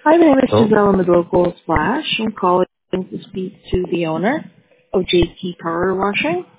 Hi, my name is Oh, Giselle Medloco Slash. I'm calling to speak to the owner of JT Power Washing.